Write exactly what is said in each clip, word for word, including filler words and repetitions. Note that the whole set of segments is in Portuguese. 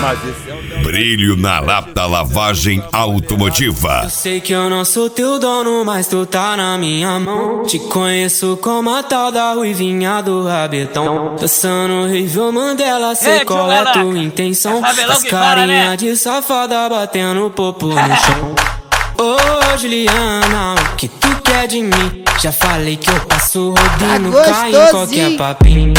Brilho na lata lavagem automotiva. Eu sei que eu não sou teu dono, mas tu tá na minha mão. Te conheço como a tal da ruivinha do rabetão. Dançando horrível Mandela, sei qual é tua intenção. As carinha de safada batendo popo no chão. Ô Juliana, o que tu quer de mim? Já falei que eu passo rodinho, cai em qualquer papinho.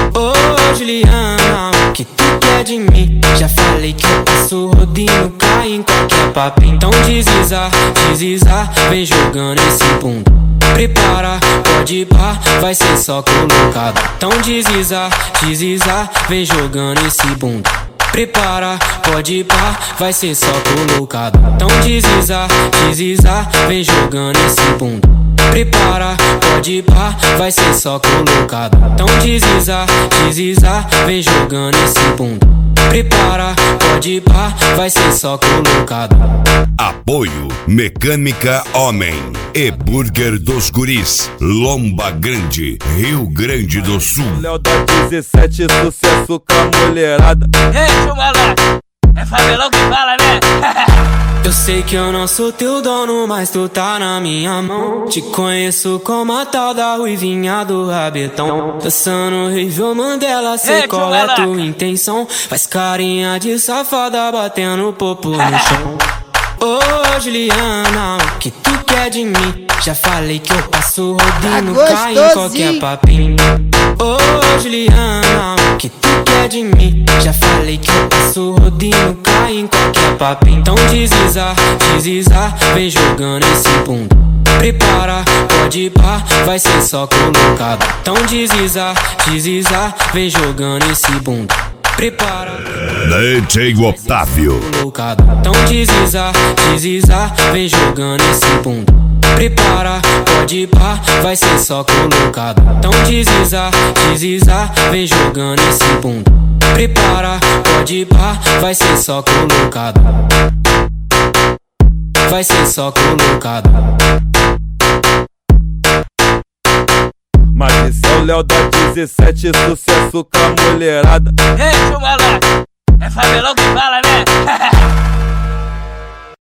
Ô Juliana, o que tu quer de mim? Já falei que eu passo rodinho, cai em qualquer papinho. Então desliza, desliza, vem jogando esse bunda. Prepara, pode ir pá, vai ser só colocado. Então desliza, desliza, vem jogando esse bunda. Prepara, pode ir pá, vai ser só colocado. Então desliza, desliza, vem jogando esse bunda. Prepara, pode ir pá, vai ser só colocado. Então desliza, desliza, vem jogando esse bunda. Prepara, pode ir pá, vai ser só colocado. Apoio Mecânica Homem e Burger dos Guris, Lomba Grande, Rio Grande do Sul. Léo da dezessete, sucesso com a mulherada. Ei, chumala, é favelão que fala, né? Eu sei que eu não sou teu dono, mas tu tá na minha mão. Te conheço como a tal da ruivinha do rabetão. Dançando horrível Mandela, sei qual é tua intenção. Faz carinha de safada batendo popo no chão. Ô Juliana, o que tu quer de mim? Já falei que eu passo rodinho, cai em qualquer papinho. Ô Juliana, o que tu quer de mim? Já falei que eu passo rodinho, cai em qualquer papinho. Então desliza, desliza, vem jogando esse bunda. Prepara, pode ir pá, vai ser só colocado. Então desliza, desliza, vem jogando esse bunda. Prepara, D J Otávio. Então desliza, desliza, vem jogando esse bunda. Prepara, pode ir pá, vai ser só colocado. Então desliza, desliza, vem jogando esse bunda. Prepara, pode ir pá, vai ser só colocado. Vai ser só colocado. Mas esse é o Léo da dezessete, sucesso com a mulherada. Ei, chumala, é favelão que fala, né?